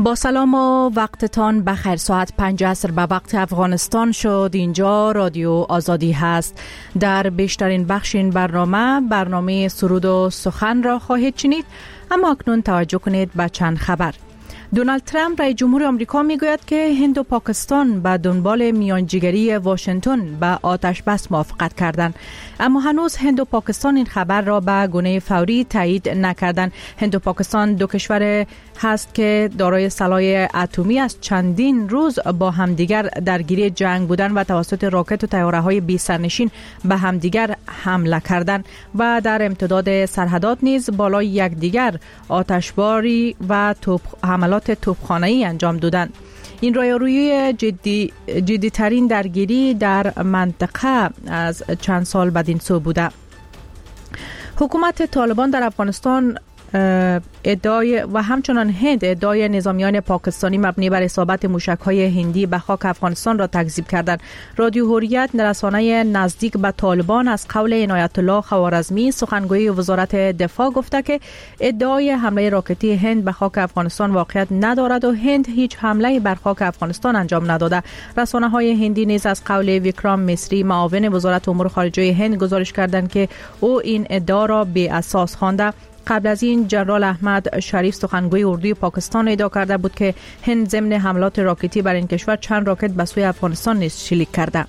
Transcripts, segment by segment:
با سلام و وقتتان بخیر. ساعت 5 عصر به وقت افغانستان شد. اینجا رادیو آزادی هست. در بیشترین بخش این برنامه سرود و سخن را خواهید شنید، اما اکنون توجه کنید به چند خبر. دونالد ترامپ رئیس جمهور آمریکا میگوید که هند و پاکستان به دنبال میانجیگری واشنگتن به آتش بس موافقت کردند، اما هنوز هند و پاکستان این خبر را به گونه فوری تایید نکردند. هند و پاکستان دو کشور هست که دارای سلاح اتمی از چندین روز با همدیگر درگیری جنگ بودند و توسط راکت و طیاره‌های بی سرنشین به همدیگر حمله کردند و در امتداد سرحدات نیز بالای یکدیگر آتشباری و حملات توپخانه‌ای انجام دادند. این رویارویی جدی ترین درگیری در منطقه از چند سال بدین سو بوده. حکومت طالبان در افغانستان ادعای و همچنان هند ادعای نظامیان پاکستانی مبنی بر اصابت موشک‌های هندی به خاک افغانستان را تکذیب کردند. رادیو حریت، رسانه نزدیک به طالبان، از قول عنایت الله خوارزمی سخنگوی وزارت دفاع گفته که ادعای حمله راکتی هند به خاک افغانستان واقعیت ندارد و هند هیچ حمله بر خاک افغانستان انجام نداده. رسانه‌های هندی نیز از قول ویکرام مصری، معاون وزارت امور خارجه هند، گزارش کردند که او این ادعا را بی اساس خوانده. قبل از این جنرال احمد شریف سخنگوی اردوی پاکستان ادعا کرده بود که هند ضمن حملات راکتی بر این کشور چند راکت به سوی افغانستان نیز شلیک کرده.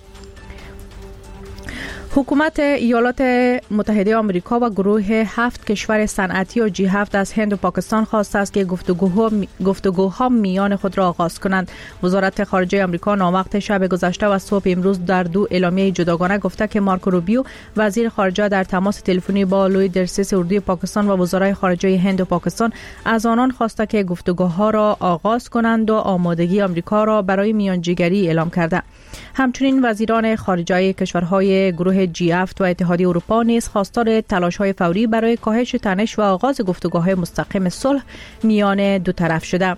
حکومت ایالات متحده آمریکا و گروه 7 کشور صنعتی و G7 از هند و پاکستان خواسته است که گفتگوها میان خود را آغاز کنند. وزارت خارجه آمریکا ناوقت شب گذشته و صبح امروز در دو اعلامیه جداگانه گفته که مارکو روبیو وزیر خارجه در تماس تلفنی با لوی درسیس اردوی پاکستان و وزرای خارجه هند و پاکستان از آنان خواسته که گفتگوها را آغاز کنند و آمادگی آمریکا را برای میانجیگری اعلام کرده. همچنین وزیران خارجه کشورهای گروه G7 و اتحادیه اروپا نیز خواستار تلاش‌های فوری برای کاهش تنش و آغاز گفتگوهای مستقیم صلح میان دو طرف شده.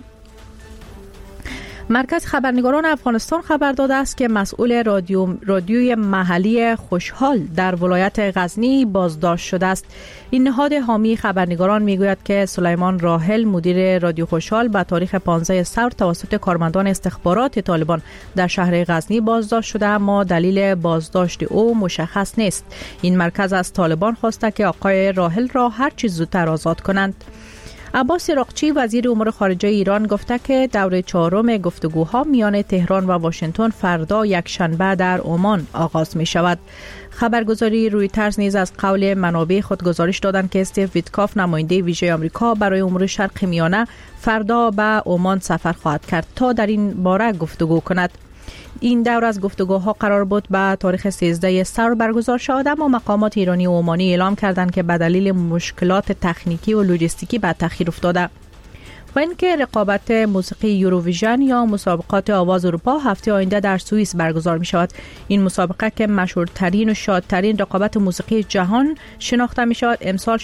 مرکز خبرنگاران افغانستان خبر داده است که مسئول رادیوی محلی خوشحال در ولایت غزنی بازداشت شده است. این نهاد حامی خبرنگاران میگوید که سلیمان راحل مدیر رادیو خوشحال به تاریخ 15 ثور توسط کارمندان استخبارات طالبان در شهر غزنی بازداشت شده، اما دلیل بازداشت او مشخص نیست. این مرکز از طالبان خواسته که آقای راحل را هر چه زودتر آزاد کنند. عباس عراقچی وزیر امور خارجه ایران گفته که دوره 4 گفتگوها میان تهران و واشنگتن فردا یکشنبه در عمان آغاز می شود. خبرگزاری رویترز نیز از قول منابع خود گزارش دادند که استیو ویتکاف نماینده ویژه آمریکا برای امور شرق میانه فردا به عمان سفر خواهد کرد تا در این باره گفتگو کند. این دور از گفتگوها قرار بود به تاریخ 13 ثور برگزار شود، اما مقامات ایرانی و عمانی اعلام کردند که به دلیل مشکلات تکنیکی و لوجستیکی به تأخیر افتاده. و اینکه رقابت موسیقی یوروویژن یا مسابقات آواز اروپا هفته آینده در سوئیس برگزار می شود. این مسابقه که مشهورترین و شادترین رقابت موسیقی جهان شناخته می شود، امسال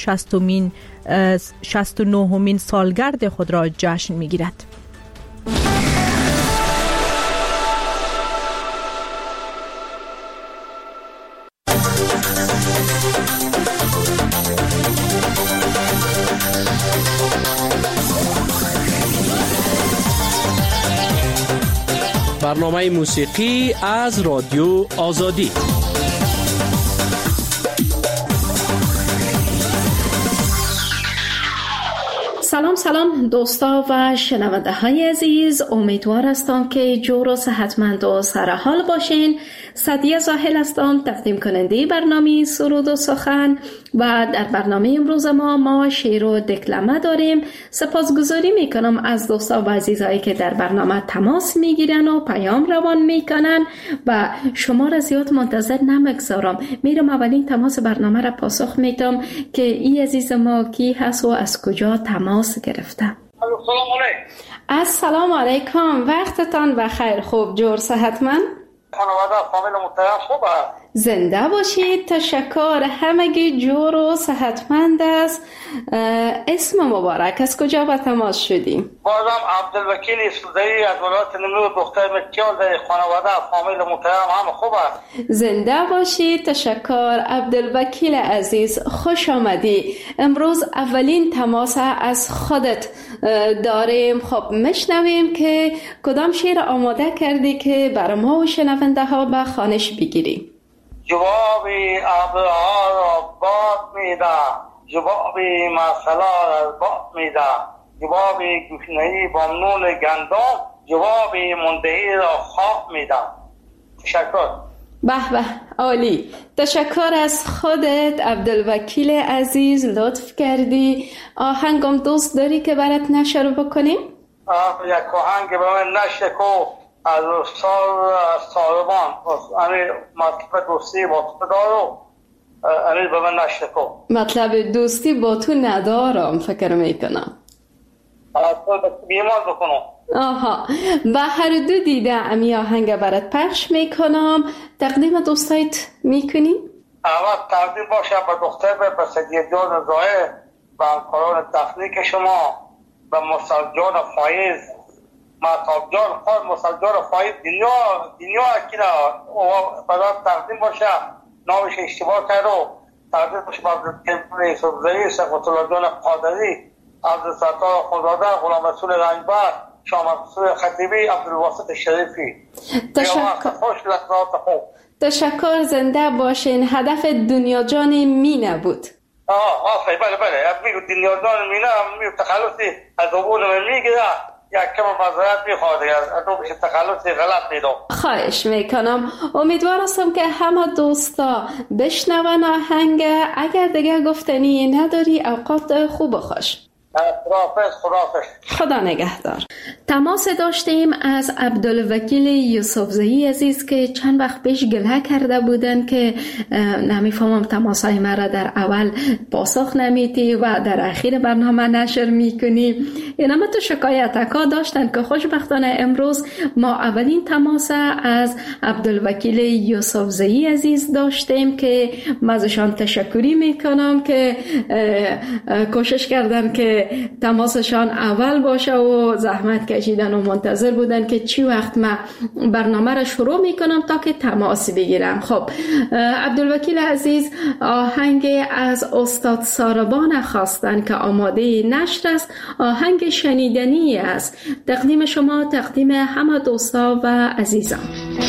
69مین سالگرد خود را جشن می گیرد. برنامه موسیقی از رادیو آزادی. سلام دوستا و شنونده های عزیز، امیدوار هستم که جور و صحتمند و سرحال باشین. سعدیه زاهل هستم، تقدیم کننده برنامه سرود و سخن، و در برنامه امروز ما شعر و دکلمه داریم. سپاسگزاری میکنم از دوستا و عزیزایی که در برنامه تماس میگیرن و پیام روان میکنن و شما را زیاد منتظر نمیگذارم. میرم اولین تماس برنامه را پاسخ میدم که این عزیز ما کی هست و از کجا تماس گرفته. السلام علیکم، وقتتان بخیر. خوب جور صحتمند؟ خانواده فامیل محترم خوبه؟ زنده باشید. تشکر. همگی جور و صحتمند است. اسم مبارک، از کجا به تماس شدیم؟ بازم عبدالوکیل یوسفزئی از ولایت نمرود، دختر مکیال، در خانواده فامیل محترم هم خوب است. زنده باشید. تشکر عبدالوکیل عزیز، خوش آمدی. امروز اولین تماس از خودت داریم. خب میشنویم که کدام شعر آماده کردی که بر ما و شنونده ها به خوانش بگیری. جوابی ابرها را باد میده، جوابی مسئله از باد میده، جوابی گوشنهی با نون گندم، جوابی مندهی را خواب میده. تشکر. به به، عالی. تشکر از خودت عبدالوکیل عزیز، لطف کردی. آهنگم دوست داری که برات نشر بکنیم؟ یک آهنگ به من نشر کو از استاد طالبان، امیر مطلب دوستی با تو دارو، امیر به من نشر کو. مطلب دوستی با تو ندارم فکر میکنم. بیمار بکنم. آها، و هر دو دیده امی آهنگ برات پخش میکنم. تقدیم دوستایت میکنی؟ اول تقدیم باشه به دختر به سید جان زاهد، به همکاران تخنیک شما، به مرسل جان فایز، مهتاب جان خود، مرسل جان فایز، دنیا اکیده برات تقدیم باشه. نامش اشتباه کرده. تقدیم باشه به عبدالوکیل یوسفزئی، سقط الله جان قادری، عبدالستار خداده، غلام رسول رنجبر، شاه منصور خطیبی، عبدالواسط شریفی. تشکر. خوش لحظات خوب. تشکر. زنده باشین. هدف دنیا جان مینه بود. آفرین. بله میگو دنیا جان مینه، میگو تخلصی از عبور من میگیره، یک کم مذارت میخواده از تو بشه تخلصی غلط میدم. خواهش میکنم. امیدوار هستم که همه دوستا بشنون آهنگ. اگر دیگه گفتنی نداری، اوقات خوب و خوش. خداحافظ. خدا نگهدار. تماس داشتیم از عبدالوکیل یوسفزئی عزیز که چند وقت پیش گله کرده بودن که نمیفهمم تماسای مرا در اول پاسخ نمیتی و در اخیر برنامه نشر میکنی. اینم تو شکایتکا داشتن که خوشبختانه امروز ما اولین تماس از عبدالوکیل یوسفزئی عزیز داشتیم که من ازشان تشکری میکنم که کوشش کردن که تماسشان اول باشه و زحمت کشیدن و منتظر بودن که چی وقت من برنامه را شروع میکنم تا که تماس بگیرم. خب عبدالوکیل عزیز آهنگ از استاد ساربان خواستن که آماده نشر است. آهنگ شنیدنی است. تقدیم شما، تقدیم همه دوستا و عزیزان.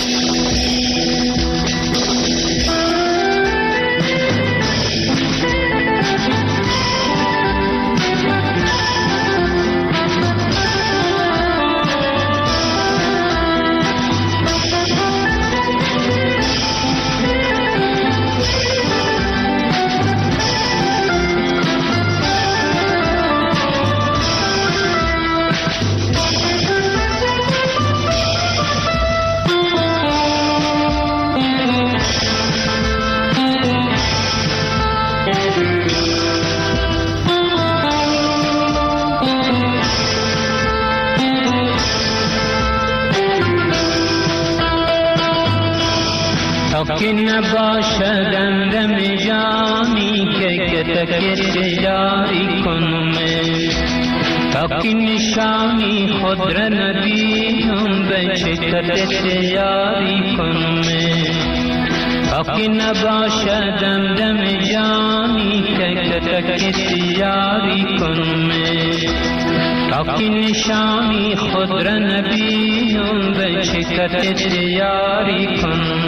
که نباشد اندم جانی که تکت جاری کنم، تا که نشانی خود را نبینم به شکت جاری کنم، تا که نباشد اندم جانی که تکت جاری کنم، تا که نشانی خود را نبینم به شکت جاری کنم.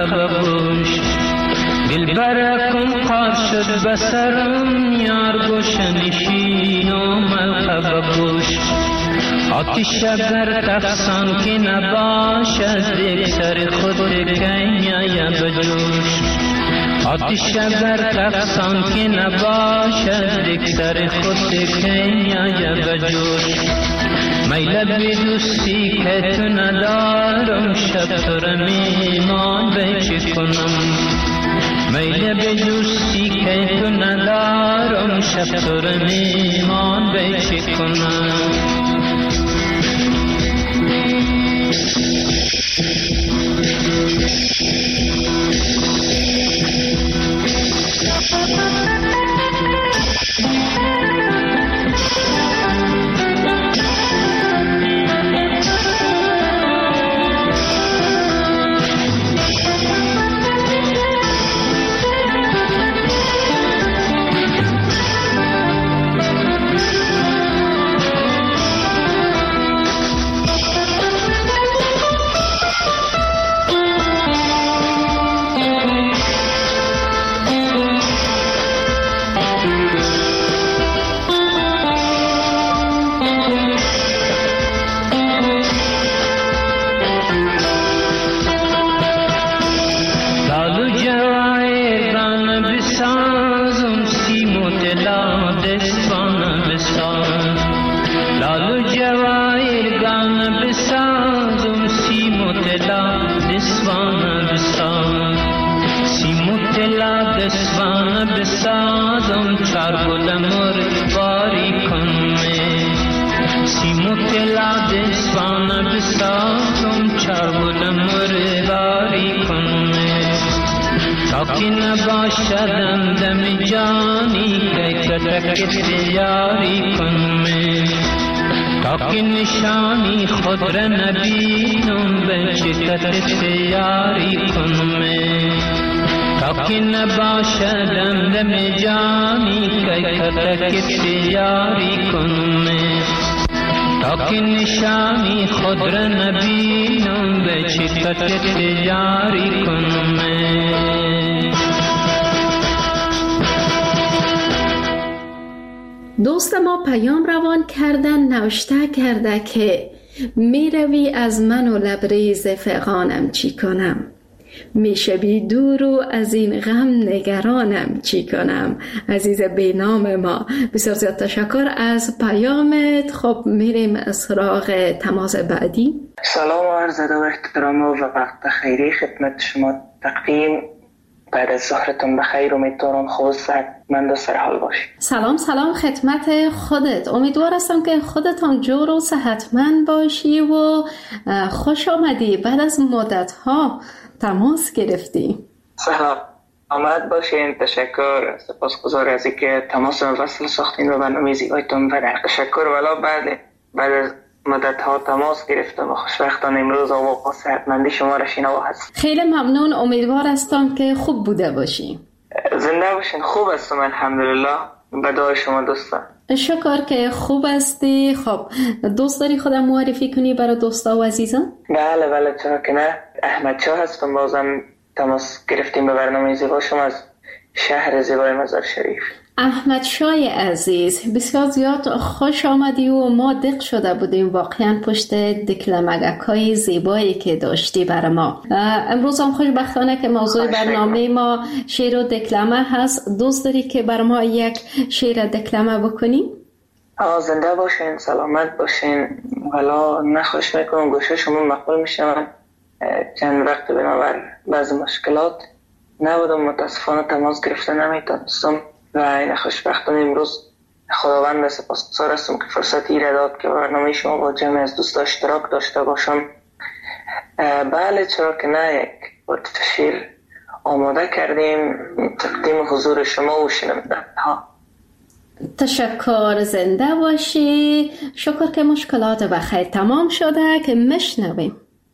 خببوش دلبرکم قار شد بسرم یار گوشنشین و ملخببوش آتش اگر تقسان که نباشد یک سر خود کنیا بجوش آتش اگر تقسان که نباشد یک سر خود کنیا بجوش میل به دوستی که تو ندارم شب تو را میمان به چی کنم میل به دوستی که تو ندارم شب تو را میمان به چی کنم نباشدم دم جانی که کتک یاری کنم تا که نشانی خود را نبینم به چکت یاری کنم تا که نباشدم دم جانی که کتک یاری کنم تا که نشانی خود را نبینم به چکت یاری کنم دوست ما پیام روان کردن نوشته کرده که می روی از من و لبریز فغانم چی کنم میشوی دور و از این غم نگرانم چی کنم. عزیز بینام ما بسیار زیاد تشکر از پیامت. خب میریم سراغ تماس بعدی. سلام و عرض ادب و احترام و وقت خیری خدمت شما تقدیم. بعد از ظهرتون بخیر، امیدوارم خوب صحتمند و سرحال باشید. سلام خدمت خودت. امیدوار هستم که خودتان جور و صحتمند باشی و خوش آمدی. بعد از مدت ها تماس گرفتی. سلامت باشین. تشکر، سپاسگزار از اینکه تماس وصل ساختین و برنامه زیبایتون و تشکر. والا بعد از مدت ها تماس گرفتم و خوشبختانه امروز آقا صحتمندی شما را شنوا هست. خیلی ممنون. امیدوار هستم که خوب بوده باشی. زنده باشین. خوب هستم الحمدلله. به دعای شما دوستان. شکر که خوب هستی. خب دوست داری خودم معرفی کنی برای دوستا و عزیزان؟ بله چرا که نه. احمد شاه هستم. بازم تماس گرفتیم به برنامه زیبا شما از شهر زیبای مزار شریف. احمد شاه عزیز بسیار زیاد خوش آمدی و ما دق شده بودیم واقعا پشت دکلمگک‌های زیبایی که داشتی برای ما. امروز هم خوشبختانه که موضوع برنامه ما شعر و دکلمه هست. دوست داری که برای ما یک شعر دکلمه بکنی؟ زنده باشین، سلامت باشین. والا نخوش میکنم گوشه شما مقبول میشم. چند وقت بنابر بعض مشکلات نبودم، متاسفانه تماس گرفته نمیتونستم و این خوشبختانه امروز خداوند سپاسگزار هستم که فرصتی را داد که برنامه شما با جمع از دوستا اشتراک داشته باشم. بله چرا که نه. یک شعر آماده کردیم تقدیم حضور شما و شنوندگان. تشکر، زنده باشی. شکر که مشکلات بخیر تمام شده که مشنویم.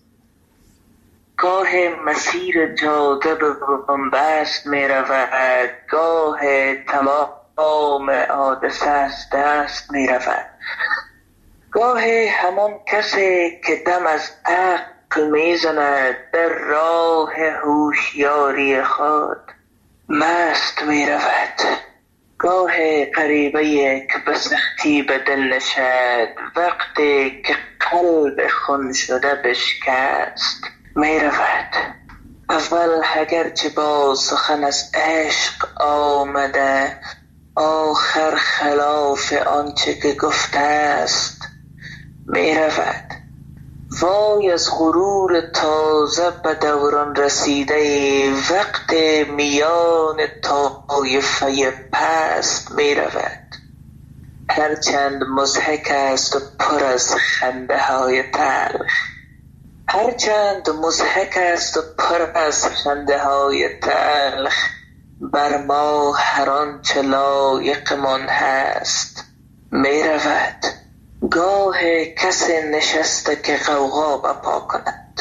گاه مسیر جاده به بنبست می رود، گاه تمام حادثه از دست می رود. گاه همان کسی که دم از عقل میزند در راه هوشیاری خود. مست می رود گاه غریبه که به سختی به دل نشد، وقتی که قلب خون شده بشکست. می رود اول اگرچه با سخن از عشق آمده، آخر خلاف آنچه که گفته است. می رود وای از غرور تازه به دوران رسیده، وقت میان طایفه پست. می رود هرچند مضحک است و پر از خنده های تلخ، هرچند مضحک است و پر از خنده های تلخ، بر ما هر آنچه لایقمان هست. می رود گاه کسی نشسته که غوغا بپا کند،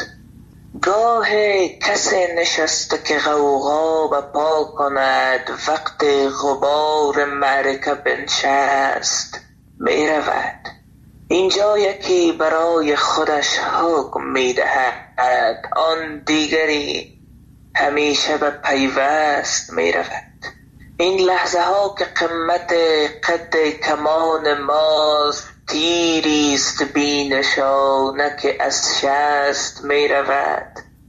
گاه کسی نشسته که غوغا بپا کند، وقت غبار معرکه بنشست. می رود اینجا یکی برای خودش حکم می دهد، آن دیگری همیشه به پیوست. می رود این لحظه ها که قمت قد کمان ماست، تیریست بی نشانه که از شست. می رود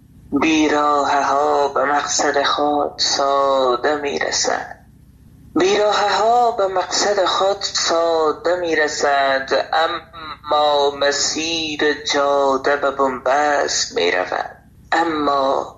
بیراه ها به مقصد خود ساده می رسد، بیراه ها به مقصد خود ساده می رسد، اما مسیر جاده به بنبست. می رود اما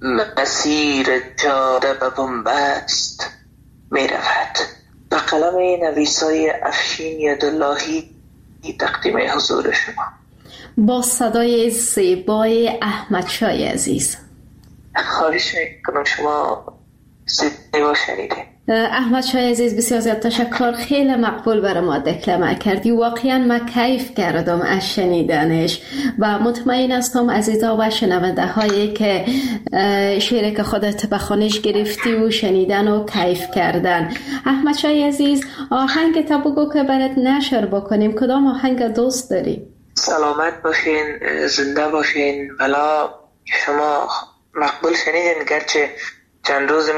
مسیر جاده به بنبست. می رود به قلم نویسای افشین یداللهی تقدیم حضور شما با صدای زیبای احمدشاه عزیز. خواهش میکنم شما زیبا شنیده. احمدشاه عزیز بسیار زیاد تشکر، خیلی مقبول برای ما دکلمه کردی، واقعا من کیف کردم از شنیدنش و مطمئن هستم عزیزا و شنونده هایی که شعری که خودت به خانش گرفتی و شنیدن و کیف کردن. احمدشاه عزیز آهنگ تا بگو که برات نشر بکنیم، کدام آهنگ دوست داری؟ سلامت باشین، زنده باشین. بلا شما مقبول شنیدین، گرچه چند روز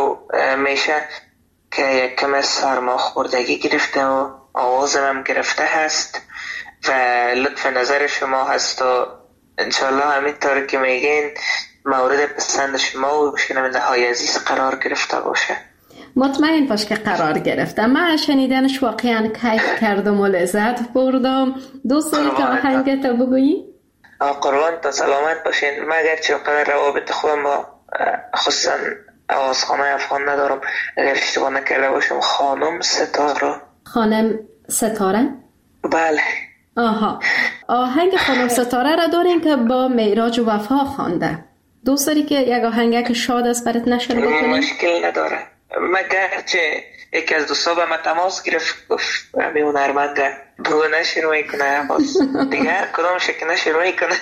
میشه که یک کم سرما خوردگی گرفته و آوازم گرفته هست و لطف نظر شما هست و انشالله همینطور که میگین مورد پسند شما و شنونده های عزیز قرار گرفته باشه. مطمئن باش که قرار گرفتم. من شنیدنش واقعا کیف کردم و لذت بردم. دوست داری که آهنگت بگویی؟ قربان تا سلامت باشین. من اگرچه قدر روابط خودم با خصوصا آوازخانه افغان ندارم، اگر اشتباه نکرده باشم خانم ستاره. خانم ستاره؟ بله. آها، آهنگ خانم ستاره را دارین که با معراج وفا خوانده. دوست داری که یک آهنگ که شاد است برات نشر بکنیم؟ مشکل نداره. مگرچه یکی از دوستا به من تماس گرفت گفت همین هنرمنده بگو نشر میکنه، باز دیگه کدام شکل نشر میکنه.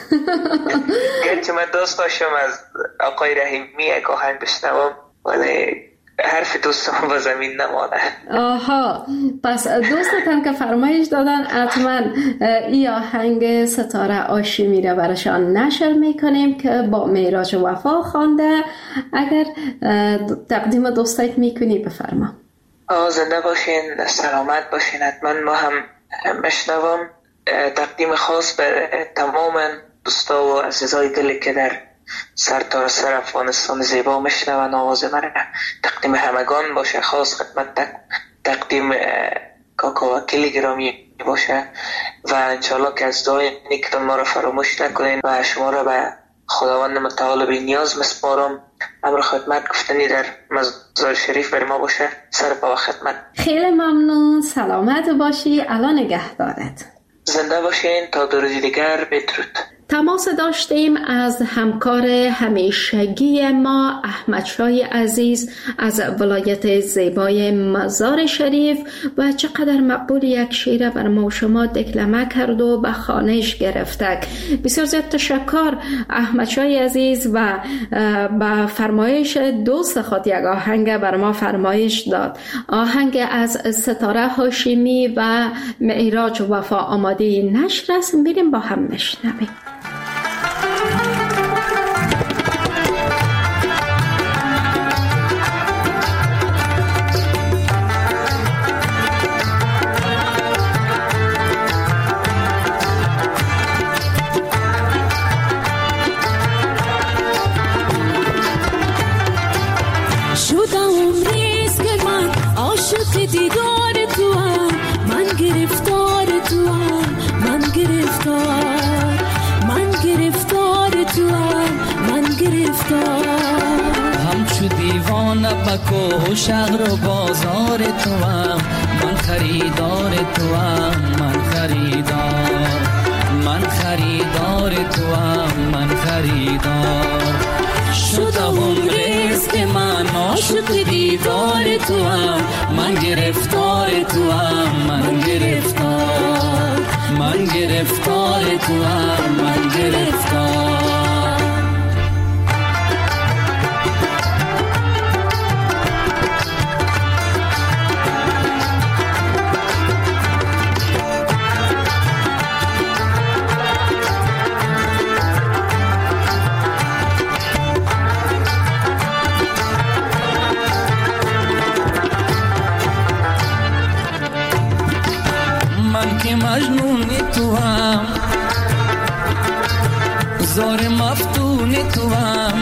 گرچه من دوست داشتم از آقای رحیمی یک آهنگ بشنوم ولی حرف دوستم با زمین نمانه. آها، پس دوستتان که فرمایش دادن حتما ای آهنگ ستاره آشیمی را برشان نشر میکنیم که با معراج وفا خوانده. اگر تقدیم دوستایت میکنی بفرما. زنده باشین، سلامت باشین. حتما ما هم مشنوم. تقدیم خاص به تمام دوستا و عزیزای دلی که در سرتاسر افغانستان زیبا مشنون آواز من، تقدیم همگان باشه. خاص خدمت تقدیم کاکا وکیل گرامی باشه و انشالله که از دعای نیکتون ما رو فراموش نکنین و شما رو به خداوند متعال بی نیاز مسپارم. امر خدمت گفتنی در مزار شریف بر ما باشه. سر پا خدمت. خیلی ممنون، سلامت باشی. الان نگهدارت. زنده باشین تا روزی دیگر. بدرود. تماس داشتیم از همکار همیشگی ما احمدشاه عزیز از ولایت زیبای مزار شریف و چقدر مقبول یک شعر بر ما و شما دکلمه کرد و به خوانش گرفتک. بسیار زیاد تشکر احمدشاه عزیز و با فرمایش دوست خود یک آهنگ بر ما فرمایش داد. آهنگ از ستاره هاشمی و معراج وفا آماده نشر است. میریم با هم میشنویم. عاشق دیدار تو هم، من گرفتار تو هم، من گرفتار، من گرفتار تو هم، من گرفتار. همچو دیوانه بکو شهر و بازار تو هم، من خریدار تو هم، من خریدار، من خریدار تو هم، من خریدار. شدم رزق من عاشق دیدار تو هم، من گرفتار تو هم، من گرفتار، من گرفتار تو هم، من گرفتار. من که مجنون تو هم، زار مفتون تو هم،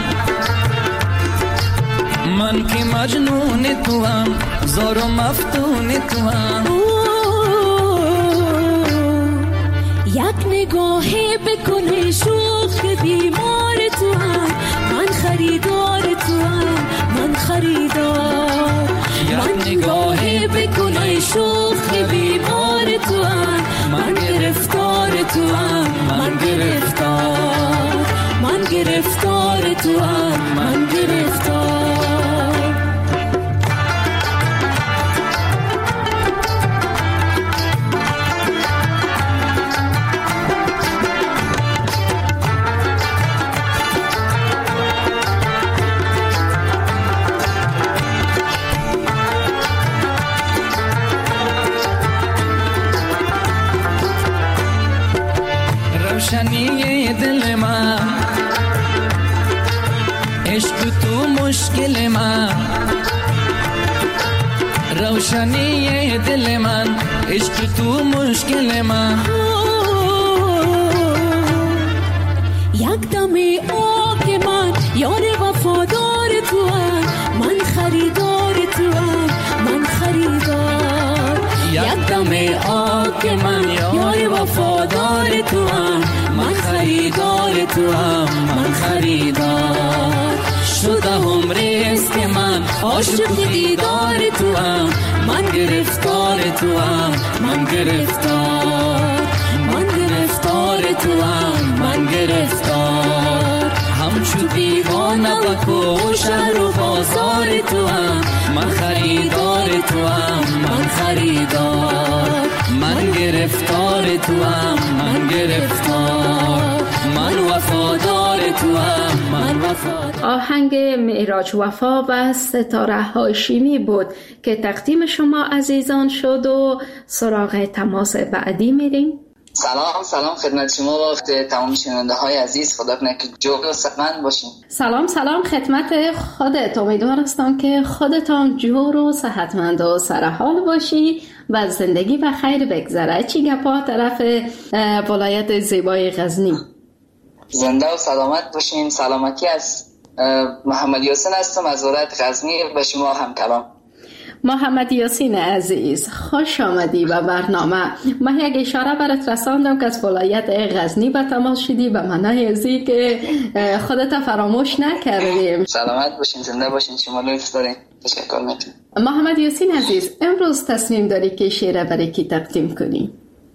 من که مجنون تو هم، زار و مفتون تو هم. یک نگاهی بکنه شوخ بیمار تو هم، من خریدار تو هم، من خریدار. یک نگاهی بکنه شوخ بیمار تو هم، من گرفتار تو هم، من گرفتار، من گرفتار تو هم، من گرفتار. روشنی دل من، عشق تو مشکل من، روشنی دل من، عشق تو مشکل من. یک دم آگ من یار وفادار تو هم، من خریدار تو هم، من خریدار. یک دم آگ من یار وفادار تو هم، من خریدار تو هم، من خریدار. شدم رزق من عاشق دیدار تو هم، من گرفتار تو هم، من گرفتار، من گرفتار تو هم، من گرفتار. همچو دیوانه بکو شهر و بازار تو هم، من خریدار تو هم، من خریدار. من گرفتار تو هم، من گرفتار، من وفادار تو هم، من وفادار. آهنگ معراج وفا و ستاره هاشمی بود که تقدیم شما عزیزان شد و سراغ تماس بعدی میریم. سلام خدمت شما و تمام شنونده های عزیز. خدا کنه که جور و صحتمند باشین. سلام خدمت خودت. امیدوار هستم که خودتان جور و صحتمند و سرحال باشی و زندگی و خیر بگذره. چی گپا طرف ولایت زیبای غزنی؟ زنده و سلامت باشین. سلامتی از محمد یاسین هستم از ولایت غزنی. به شما هم کلام. محمد یاسین عزیز، خوش آمدی به برنامه. من یک اشاره برات رساندم که از ولایت غزنی به تماس شدی، به معنای ازی که خودت فراموش نکردیم. سلامت باشین، زنده باشین. شما لطف دارین. تشکر میکنم. محمد یاسین عزیز، امروز تصمیم داری که شعر برای کی تقدیم کنی؟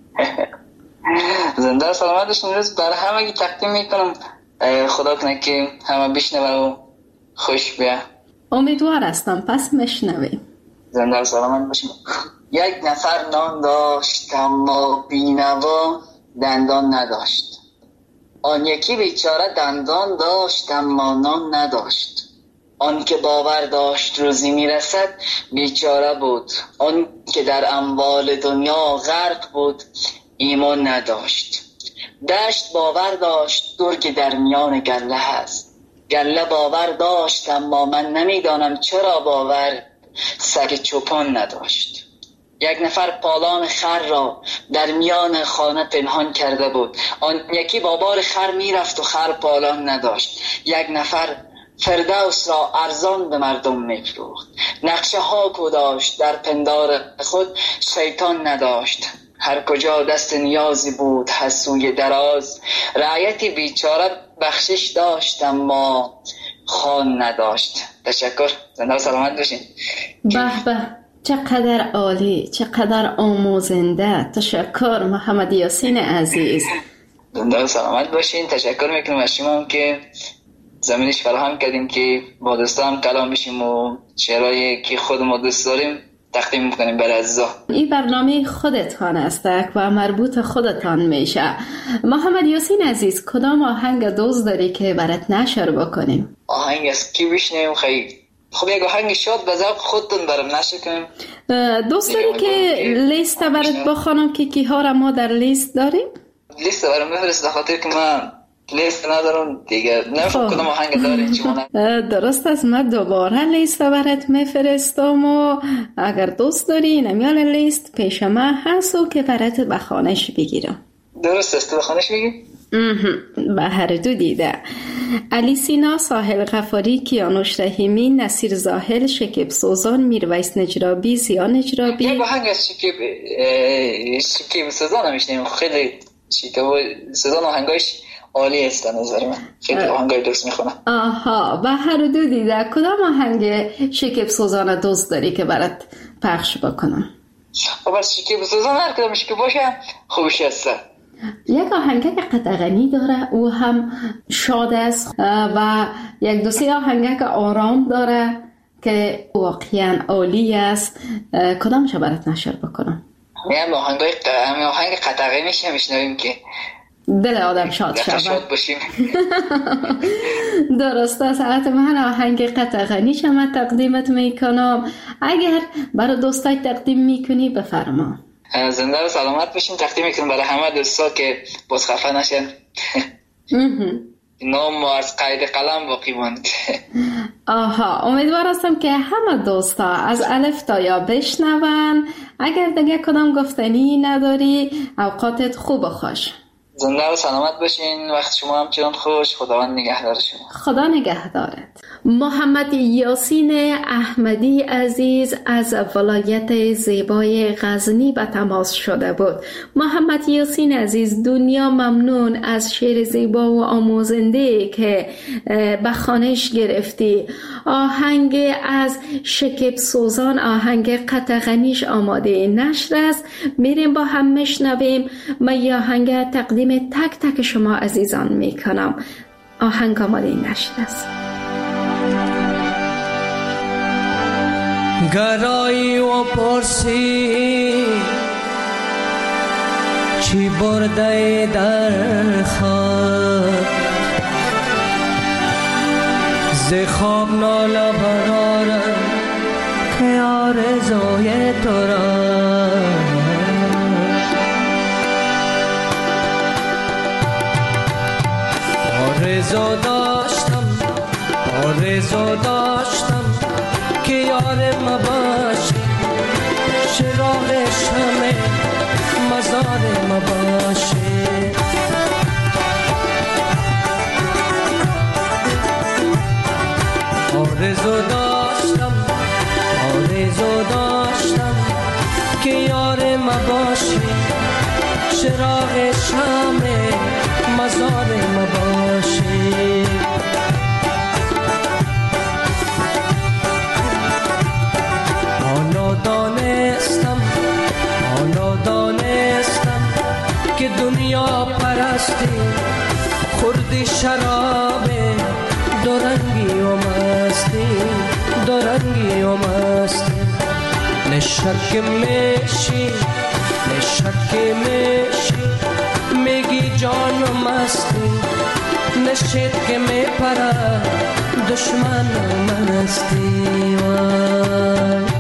زنده و سلامت باشین. امروز برای همه تقدیم میکنم. خدا کنه که همه بشنوه و خوش بیه. امیدوار هستم، پس میشنویم. زنده و سلامت باشیم. یک نفر نان داشت اما بینوا دندان نداشت. آن یکی بیچاره دندان داشت اما نان نداشت. آن که باور داشت روزی میرسد بیچاره بود. آن که در اموال دنیا غرق بود ایمان نداشت. دشت باور داشت گرگ در میان گله هست. گله باور داشت اما من نمیدانم چرا باور سگ چوپان نداشت. یک نفر پالان خر را در میان خانه پنهان کرده بود. آن یکی با بار خر میرفت و خر پالان نداشت. یک نفر فردوس را ارزان به مردم میفروخت. نقشه ها کو داشت در پندار خود شیطان نداشت. هر کجا دست نیازی بود حسوی دراز، رعیتی بیچاره بخشش داشت اما خان نداشت. تشکر. زنده و سلامت باشین. به به، چقدر عالی، چقدر آموزنده. تشکر محمد یاسین عزیز. زنده و سلامت باشین. تشکر میکنم از شما که زمینش فراهم کردیم که با دوستان کلام بشیم و شعرهایی که خود ما دوست داریم تقدیم میکنیم برای عزیزا. این برنامه خودتان است و مربوط خودتان میشه. محمد یاسین عزیز، کدام آهنگ دوست داری که برات نشر بکنیم؟ آهنگ از کی بشنیم؟ خیلی خب یک آهنگ شاد به ذوق خودتون برام نشر کنیم. دوست داری که لیست برات بخونم که کیها را ما در لیست داریم؟ لیست برام بفرست، خاطر که من لیست ندارم دیگه. نمی‌فهم کدام آهنگ دارین چونه. درست است، من دوباره لیست برات میفرستم و اگر دوست داری نمیال لیست پیش من هست و که برات بخوانش بگیرم. درست است، بخوانش بگی؟ به هر دو دیده. علی سینا، ساحل غفاری، کیانوش رحیمی، نصیر زاهل، شکیب سوزان، میرویس نجرابی، زیا نجرابی. یک آهنگ از شکیب سوزان میشنیم. خیلی شکیب سوزان آهنگاش عالی است نظر من. خیلی آهنگای درست میخونه. آها، به هر دو دیده. کدام آهنگ شکیب سوزان دوست داری که برات پخش بکنم؟ خب از شکیب سوزان هر کدامش که باشه خوبش است. یک آهنگ که قطغنی داره او هم شاد است و یک دو سه آهنگ که آرام داره که واقعا عالی است. کدامش برات نشر بکنم؟ آهنگ قطغنی میشنویم که دل آدم شاد شود باشیم. درست است. من آهنگ قطغنی شما تقدیمت میکنم. اگر برای دوستای تقدیم میکنی بفرما. زنده و سلامت باشین. تقدیم میکنم برای همه دوستا که باز خفه نشن. نام ما از قید قلم باقی ماند. آها، امیدوار هستم که همه دوستا از الف تا یا بشنون. اگر دیگه کدام گفتنی نداری، اوقاتت خوب و خوش. زنده و سلامت باشین. وقت شما همچنان خوش. خداوند نگهدار شما. خدا نگهدارت. محمد یاسین احمدی عزیز از ولایت زیبای غزنی به تماس شده بود. محمد یاسین عزیز، دنیا ممنون از شعر زیبا و آموزنده که به خوانش گرفتی. آهنگ از شکیب سوزان، آهنگ قطغنیش آماده نشر است. میریم با هم میشنویم. من آهنگ تقدیم تک تک شما عزیزان میکنم. آهنگ آماده نشر است. گرایی و پرسی چی برده در خواب، ز خواب ناله برارم که آرزوی تو را. آرزو داشتم که یار ما باشی، چراغ شمع مزار ما باشی. آرزو داشتم که یار ما باشی، چراغ شمع مزار ما باشی. حالا دانستم که دنیا پرستی خوردی شراب دورنگی و مستی. نشک میشی میگی جان و مستی، نشید که میپره دشمن و مستی.